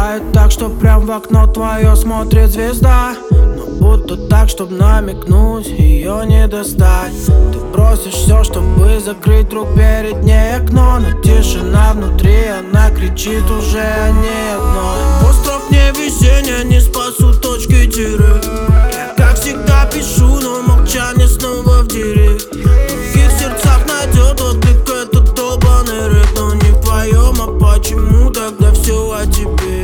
Бывает так, что прям в окно твое смотрит звезда, но будто так, чтоб намекнуть, ее не достать. Ты бросишь все, чтобы закрыть друг перед ней окно, но тишина внутри, она кричит уже о ней одной. Остров невезения не спасут точки тире. Я как всегда пишу, но молчание снова в директ. В других сердцах найдет отклик этот долбаный рэп, но не в твоем, а почему тогда все о тебе?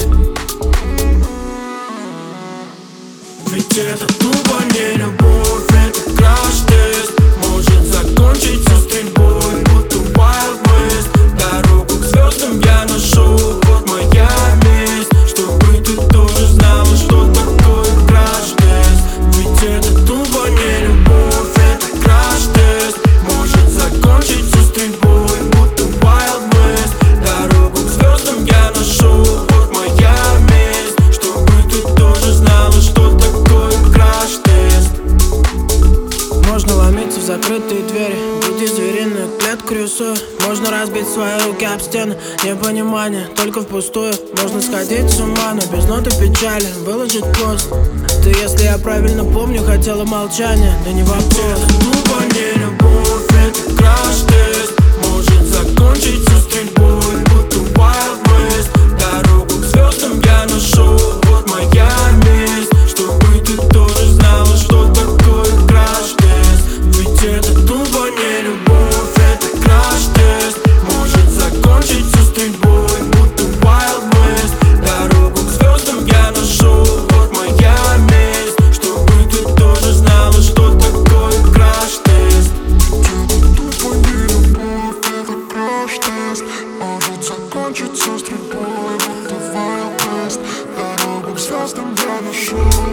Ведь это тупо не любовь, это краш-тест. Может закончиться стрельбой, будто Wild West. Дорогу к звездам я нашел, вот моя месть. Чтобы ты тоже знала, что такое краш-тест. Ведь это тупо не любовь, это краш-тест. Может закончиться стрельбой, будто Wild West. Дорогу к звездам я нашел, вот моя месть. Чтобы ты тоже знала, что такое краш-тест. Можно ломиться в закрытые двери, будь звериную клетку рисую. Можно разбить свои руки об стены, непонимание только впустую. Можно сходить с ума, но без ноты печали выложить пост. Ты, если я правильно помню, хотела молчания, да не вопрос. Это тупо не любовь, это краш-тест. Может закончиться стрельбой, будто Wild West. Дорогу к звездам я нашел, вот моя месть. Чтобы ты тоже знала, что такое краш-тест. Ведь это тупо не любовь, это краш-тест. Может закончиться стрельбой, будто Wild West. Дорогу к звездам я нашел, вот моя месть. Чтобы ты тоже знала, что такое краш-тест. Тупо не любовь, это краш-тест. Может закончиться стрельбой, будто Wild West. Дорогу к звездам я нашел.